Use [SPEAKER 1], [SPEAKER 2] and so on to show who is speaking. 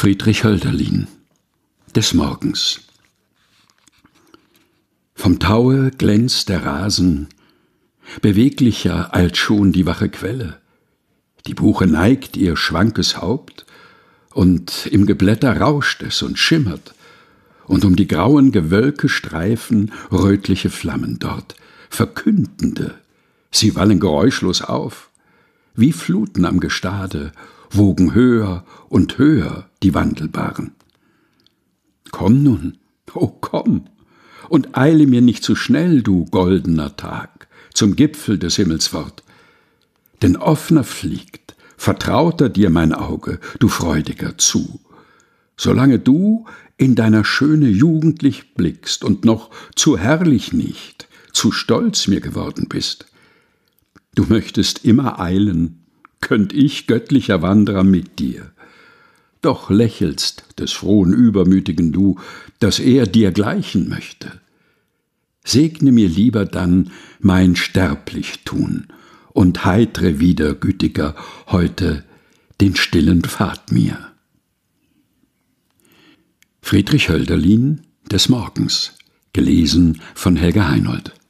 [SPEAKER 1] Friedrich Hölderlin, des Morgens. Vom Taue glänzt der Rasen, beweglicher als schon die wache Quelle. Die Buche neigt ihr schwankes Haupt, und im Geblätter rauscht es und schimmert, und um die grauen Gewölke streifen rötliche Flammen dort, verkündende, sie wallen geräuschlos auf, wie Fluten am Gestade, wogen höher und höher die Wandelbaren. Komm nun, o komm, und eile mir nicht zu schnell, du goldener Tag, zum Gipfel des Himmels fort, denn offner fliegt, vertrauter dir mein Auge, du Freudiger, zu, solange du in deiner Schöne jugendlich blickst und noch zu herrlich nicht, zu stolz mir geworden bist. Du möchtest immer eilen, könnt ich, göttlicher Wanderer, mit dir. Doch lächelst des frohen Übermütigen du, dass er dir gleichen möchte. Segne mir lieber dann mein Sterblichtun und heitre wieder, gütiger, heute den stillen Pfad mir. Friedrich Hölderlin, des Morgens, gelesen von Helga Heinold.